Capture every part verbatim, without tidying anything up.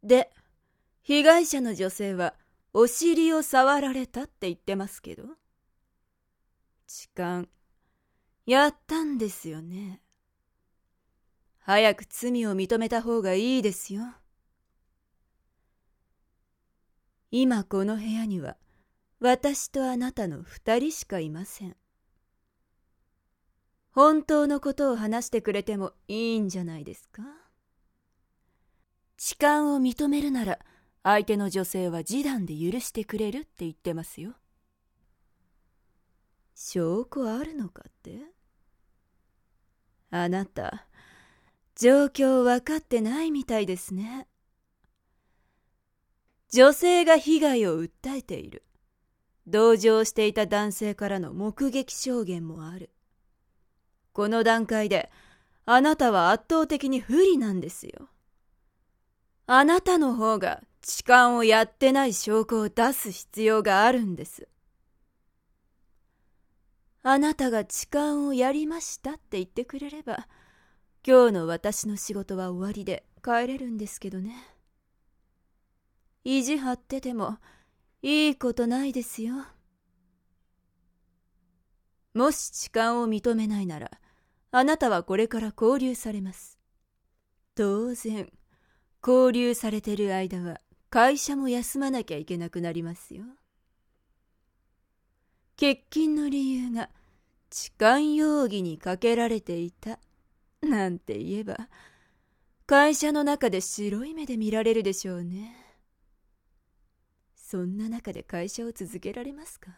で、被害者の女性はお尻を触られたって言ってますけど、痴漢、やったんですよね。早く罪を認めた方がいいですよ。今この部屋には私とあなたの二人しかいません。本当のことを話してくれてもいいんじゃないですか。痴漢を認めるなら相手の女性は示談で許してくれるって言ってますよ。証拠あるのかって？あなた、状況分かってないみたいですね。女性が被害を訴えている。同情していた男性からの目撃証言もある。この段階であなたは圧倒的に不利なんですよ。あなたの方が痴漢をやってない証拠を出す必要があるんです。あなたが痴漢をやりましたって言ってくれれば、今日の私の仕事は終わりで帰れるんですけどね。意地張っててもいいことないですよ。もし痴漢を認めないなら、あなたはこれから拘留されます。当然、拘留されてる間は会社も休まなきゃいけなくなりますよ。欠勤の理由が痴漢容疑にかけられていたなんて言えば、会社の中で白い目で見られるでしょうね。そんな中で会社を続けられますか？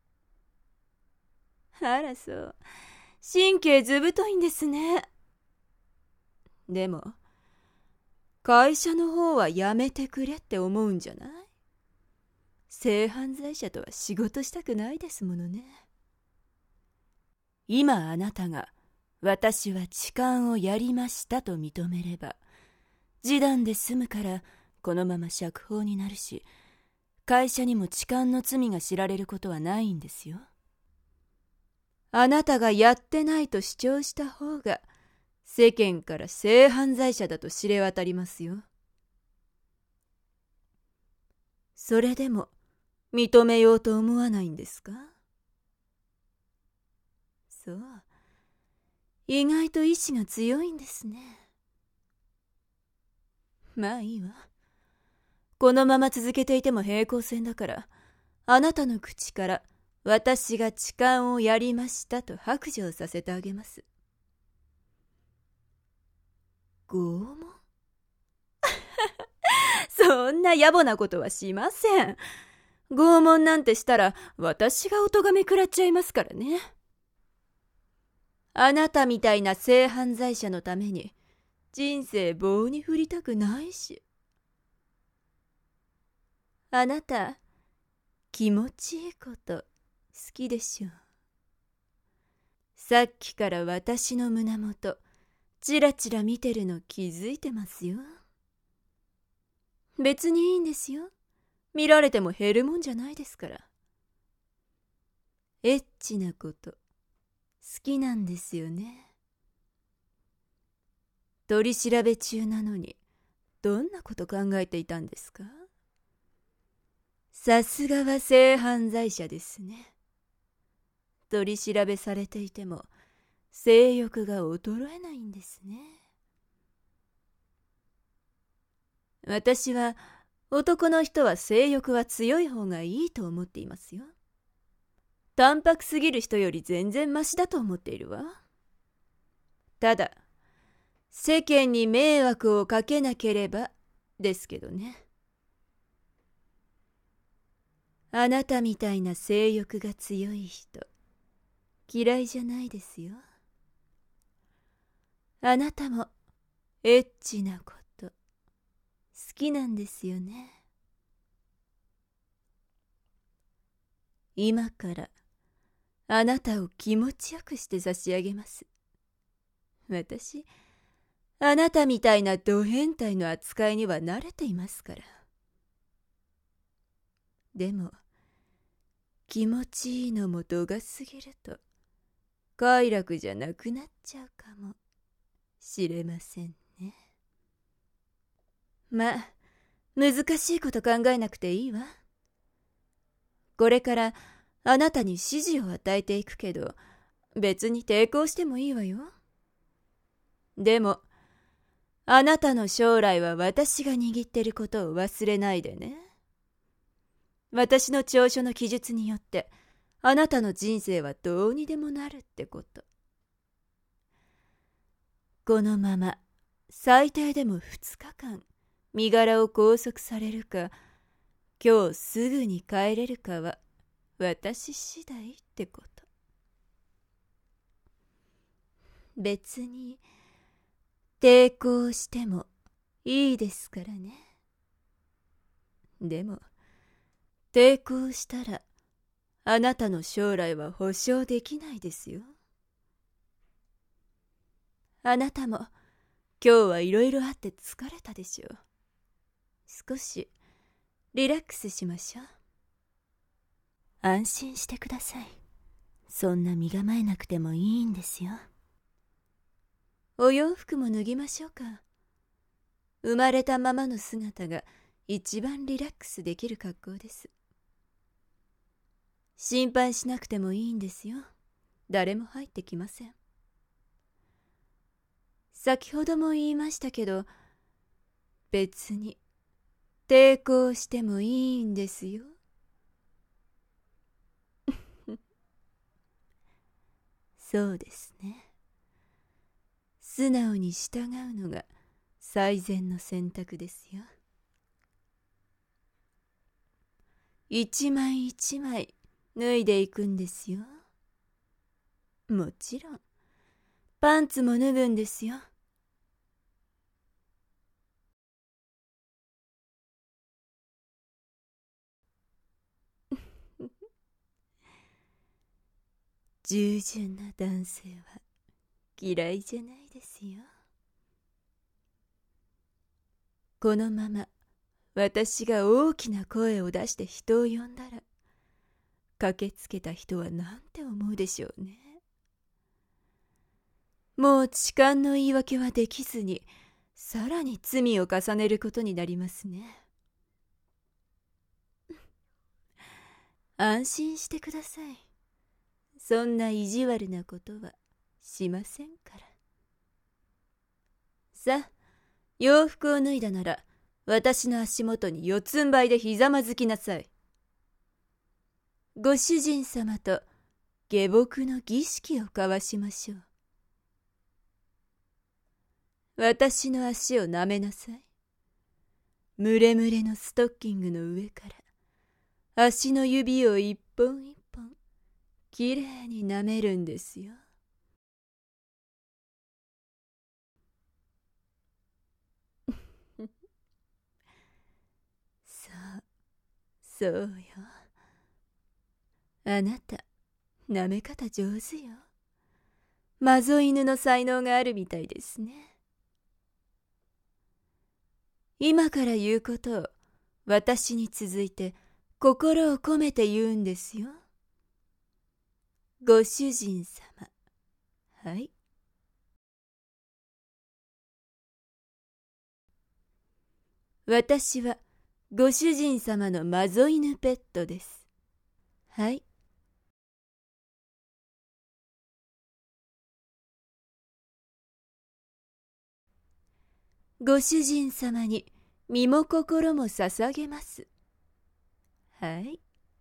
あらそう、神経ずぶといんですね。でも会社の方はやめてくれって思うんじゃない？性犯罪者とは仕事したくないですものね。今あなたが私は痴漢をやりましたと認めれば、示談で済むからこのまま釈放になるし、会社にも痴漢の罪が知られることはないんですよ。あなたがやってないと主張した方が世間から性犯罪者だと知れ渡りますよ。それでも認めようと思わないんですか？そう、意外と意志が強いんですね。まあいいわ。このまま続けていても平行線だから、あなたの口から私が痴漢をやりましたと白状させてあげます。拷問？そんな野暮なことはしません。拷問なんてしたら私がお咎め食らっちゃいますからね。あなたみたいな性犯罪者のために人生棒に振りたくないし。あなた、気持ちいいこと好きでしょう。さっきから私の胸元チラチラ見てるの気づいてますよ。別にいいんですよ。見られても減るもんじゃないですから。エッチなこと好きなんですよね。取り調べ中なのにどんなこと考えていたんですか？さすがは性犯罪者ですね。取り調べされていても性欲が衰えないんですね。私は男の人は性欲は強い方がいいと思っていますよ。淡白すぎる人より全然マシだと思っているわ。ただ世間に迷惑をかけなければですけどね。あなたみたいな性欲が強い人嫌いじゃないですよ。あなたもエッチなこと好きなんですよね。今からあなたを気持ちよくして差し上げます。私、あなたみたいなド変態の扱いには慣れていますから。でも、気持ちいいのも度が過ぎると、快楽じゃなくなっちゃうかもしれませんね。まあ、 難しいこと考えなくていいわ。これからあなたに指示を与えていくけど、別に抵抗してもいいわよ。でも、あなたの将来は私が握ってることを忘れないでね。私の長所の記述によって、あなたの人生はどうにでもなるってこと。このまま、最低でもふつかかん、身柄を拘束されるか、今日すぐに帰れるかは、私次第ってこと。別に、抵抗してもいいですからね。でも、抵抗したら、あなたの将来は保証できないですよ。あなたも、今日はいろいろあって疲れたでしょう。少し、リラックスしましょう。安心してください。そんな身構えなくてもいいんですよ。お洋服も脱ぎましょうか。生まれたままの姿が一番リラックスできる格好です。心配しなくてもいいんですよ。誰も入ってきません。先ほども言いましたけど、別に抵抗してもいいんですよ。そうですね。素直に従うのが最善の選択ですよ。一枚一枚脱いでいくんですよ。もちろん、パンツも脱ぐんですよ。従順な男性は嫌いじゃないですよ。このまま私が大きな声を出して人を呼んだら、駆けつけた人は何て思うでしょうね。もう痴漢の言い訳はできずに、さらに罪を重ねることになりますね。安心してください。そんな意地悪なことはしませんから。さあ、洋服を脱いだなら、私の足元に四つん這いでひざまずきなさい。ご主人様と下僕の儀式を交わしましょう。私の足を舐めなさい。ムレムレのストッキングの上から足の指を一本一本きれいに舐めるんですよ。そう、そうよ。あなた、舐め方上手よ。マゾ犬の才能があるみたいですね。今から言うことを私に続いて心を込めて言うんですよ。ご主人様。はい。私はご主人様のマゾ犬ペットです。はい。ご主人様に身も心も捧げます。はい。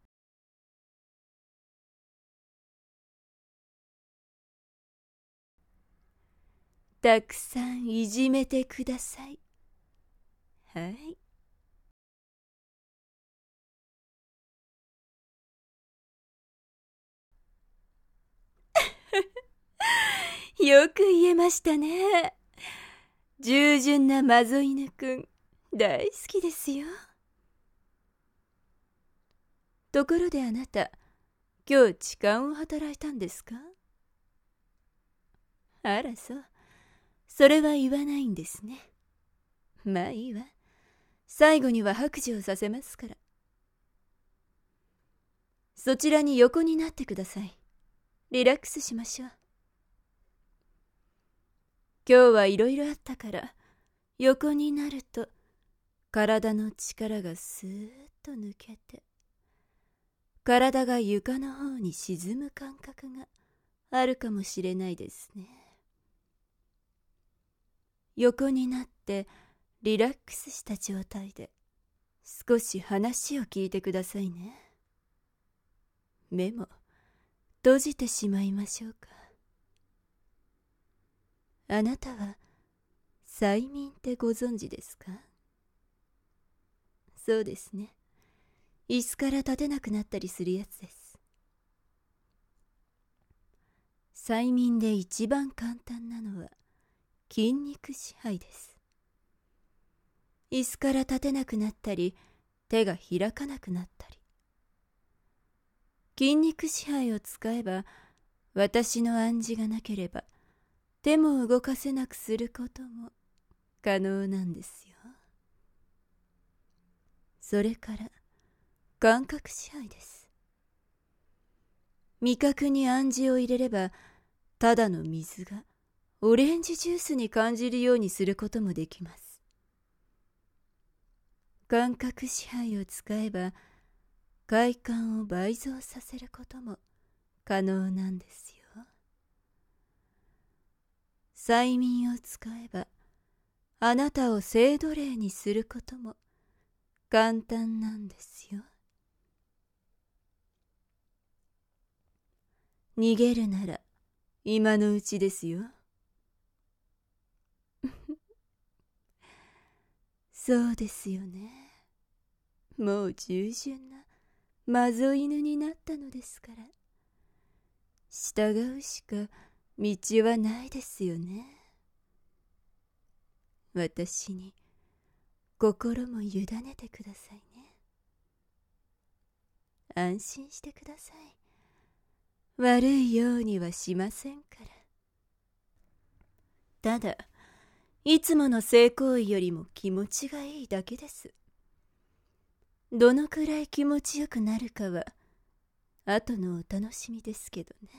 たくさんいじめてください。はい。よく言えましたね。従順なマゾ犬くん、大好きですよ。ところであなた、今日痴漢を働いたんですか？あらそう。それは言わないんですね。まあいいわ。最後には白状させますから。そちらに横になってください。リラックスしましょう。今日はいろいろあったから、横になると体の力がスーッと抜けて、体が床の方に沈む感覚があるかもしれないですね。横になってリラックスした状態で少し話を聞いてくださいね。目も閉じてしまいましょうか。あなたは催眠ってご存知ですか？そうですね。椅子から立てなくなったりするやつです。催眠で一番簡単なのは筋肉支配です。椅子から立てなくなったり、手が開かなくなったり。筋肉支配を使えば、私の暗示がなければ、手も動かせなくすることも可能なんですよ。それから、感覚支配です。味覚に暗示を入れれば、ただの水がオレンジジュースに感じるようにすることもできます。感覚支配を使えば、快感を倍増させることも可能なんですよ。催眠を使えば、あなたを性奴隷にすることも簡単なんですよ。逃げるなら今のうちですよ。そうですよね。もう従順なマゾ犬になったのですから。従うしか道はないですよね。私に心も委ねてくださいね。安心してください。悪いようにはしませんから。ただ、いつもの性行為よりも気持ちがいいだけです。どのくらい気持ちよくなるかは、後のお楽しみですけどね。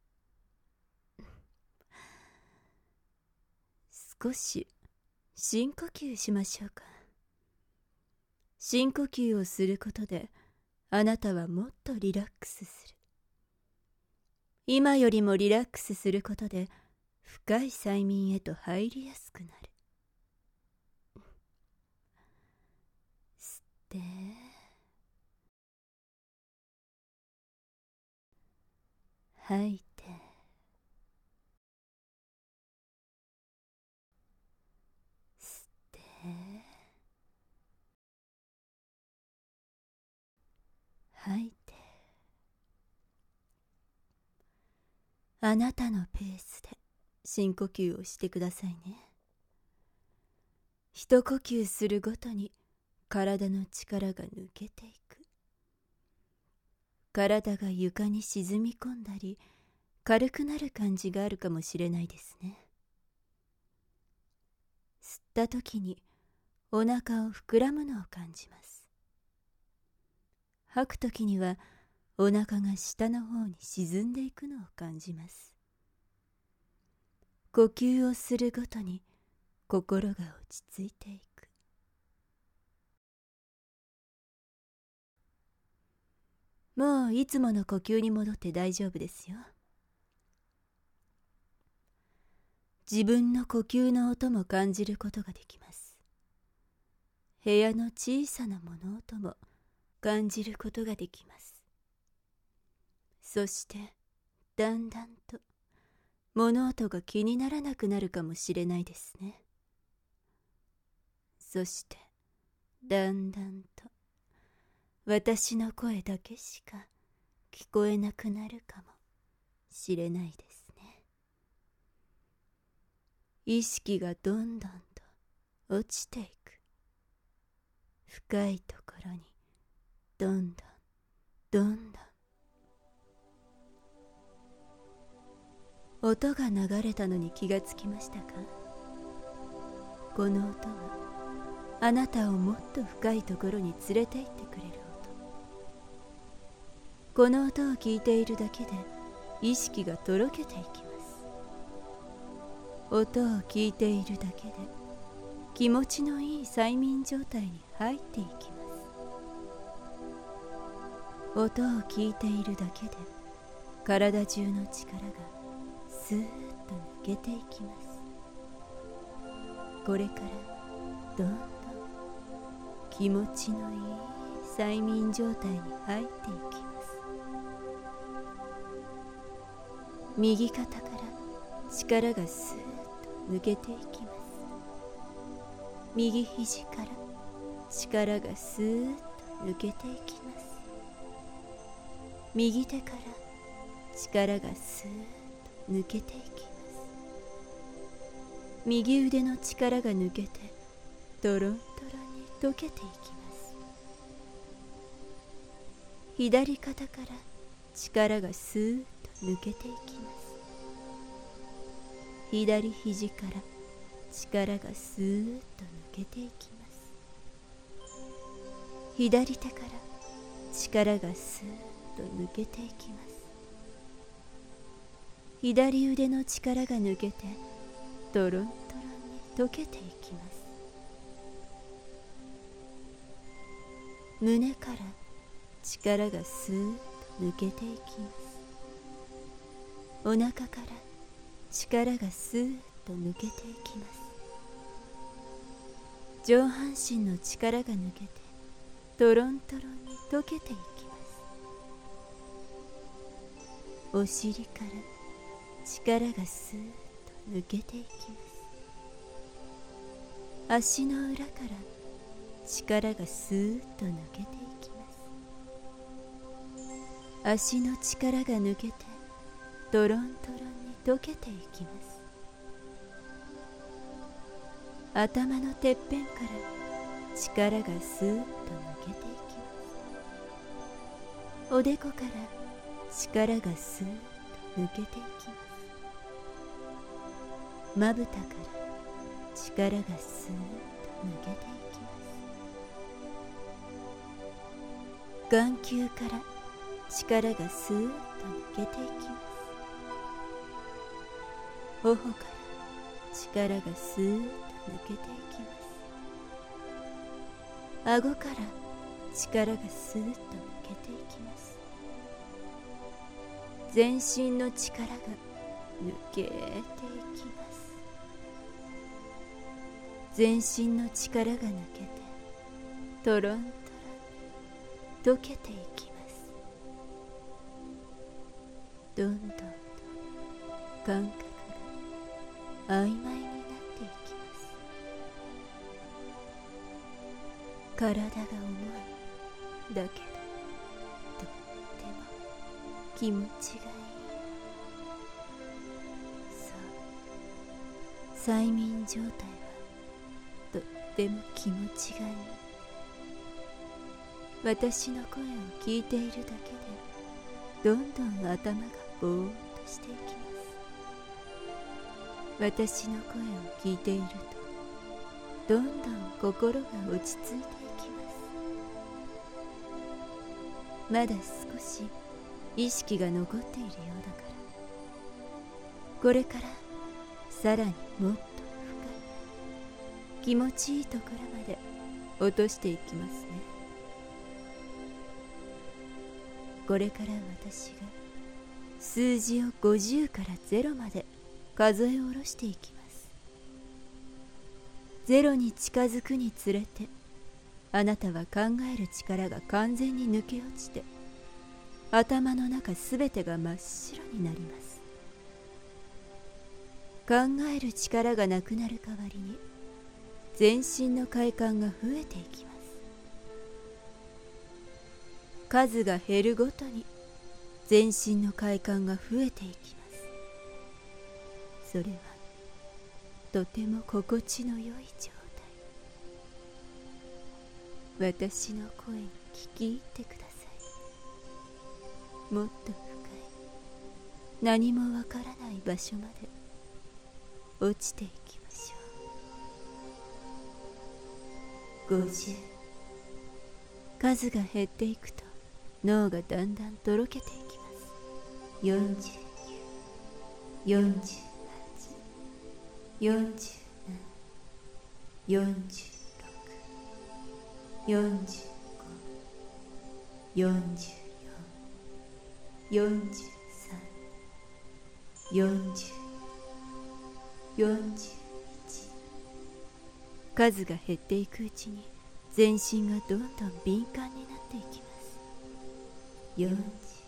少し深呼吸しましょうか。深呼吸をすることで、あなたはもっとリラックスする。今よりもリラックスすることで、深い催眠へと入りやすくなる。吸って、吐いて、吸って、吐いて。あなたのペースで深呼吸をしてくださいね。一呼吸するごとに体の力が抜けていく。体が床に沈み込んだり、軽くなる感じがあるかもしれないですね。吸った時にお腹を膨らむのを感じます。吐く時にはお腹が下の方に沈んでいくのを感じます。呼吸をするごとに心が落ち着いていく。もういつもの呼吸に戻って大丈夫ですよ。自分の呼吸の音も感じることができます。部屋の小さな物音も感じることができます。そしてだんだんと物音が気にならなくなるかもしれないですね。そしてだんだんと私の声だけしか聞こえなくなるかもしれないですね。意識がどんどんと落ちていく。深いところにどんどんどんどん音が流れたのに気がつきましたか？この音はあなたをもっと深いところに連れて行ってくれる音。この音を聞いているだけで意識がとろけていきます。音を聞いているだけで気持ちのいい催眠状態に入っていきます。音を聞いているだけで体中の力がスーッと抜けていきます。これからどんどん気持ちのいい催眠状態に入っていきます。右肩から力がスーッと抜けていきます。右肘から力がスーッと抜けていきます。右手から力がスーッと抜けていきます。右腕の力が抜けてトロントロンに溶けていきます。左肩から力がスーッと抜けていきます。左肘から力がスーッと抜けていきます。左手から力がスーッと抜けていきます。左腕の力が抜けてトロントロンに溶けていきます。胸から力がスーッと抜けていきます。お腹から力がスーッと抜けていきます。上半身の力が抜けてトロントロンに溶けていきます。お尻から力がスーッと抜けていきます。足の裏から力がスーッと抜けていきます。足の力が抜けてトロントロンに溶けていきます。頭のてっぺんから力がスーッと抜けていきます。おでこから力がスーッと抜けていきます。まぶたから力がスーッと抜けていきます。眼球から力がスーッと抜けていきます。頬から力がスーッと抜けていきます。顎から力がスーッと抜けていきます。全身の力が抜けていきます。全身の力が抜けてトロントロン溶けていきます。どんどんと感覚が曖昧になっていきます。体が重いだけどとっても気持ちがいい。そう、催眠状態はとっても気持ちがいい。私の声を聞いているだけでどんどん頭がぼーっとしていきます。私の声を聞いているとどんどん心が落ち着いていきます。まだ少し意識が残っているようだから、これからさらにもっと深い気持ちいいところまで落としていきますね。これから私が数字をごじゅうからゼロまで数え下ろしていきます。ゼロに近づくにつれて、あなたは考える力が完全に抜け落ちて、頭の中すべてが真っ白になります。考える力がなくなる代わりに、全身の快感が増えていきます。数が減るごとに全身の快感が増えていきます。それはとても心地の良い状態。私の声に聞き入ってください。もっと深い何もわからない場所まで落ちていきましょう。ごじゅう。数が減っていくと脳がだんだんとろけていきます。よんじゅうきゅう、よんじゅうはち、よんじゅうなな、 よんじゅうろく、よんじゅうご、よんじゅうよん、よんじゅうさん、よんじゅうよん、よんじゅういち。数が減っていくうちに全身がどんどん敏感になっていきます。よんじゅう、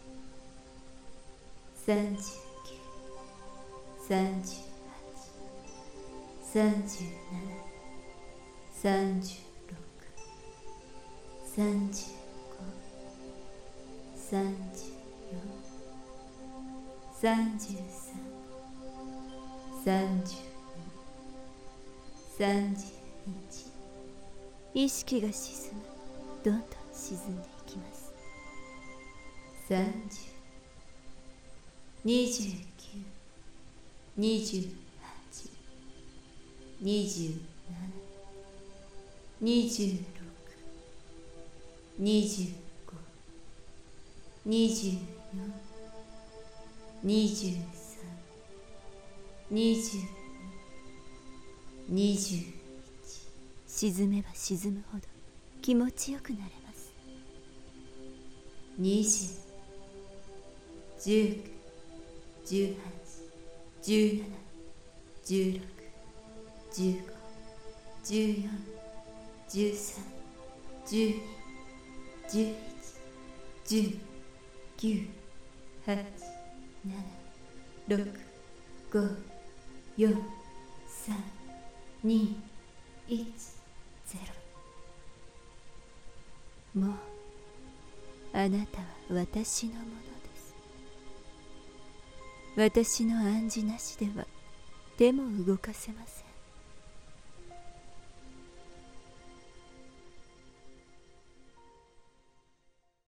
さんじゅうきゅう、さんじゅうはち、さんじゅうなな、さんじゅうろく、さんじゅうご、さんじゅうよん、さんじゅうさん、さんじゅうに、さんじゅういち。意識が沈む。どんどん沈んでいきます。さんじゅう、にじゅうきゅう、にじゅうはち、にじゅうなな、にじゅうろく、にじゅうご、にじゅうよん、にじゅうさん、にじゅうに、にじゅういち。沈めば沈むほど気持ちよくなれます。にじゅう、じゅうきゅう、じゅうはち、じゅうなな、じゅうろく、じゅうご、じゅうよん、じゅうさん、じゅうに、じゅういち、じゅう、きゅう、はち、なな、ろく、ご、よん、さん、に、いち、ゼロ。もうあなたは私のものです。私の暗示なしでは手も動かせません。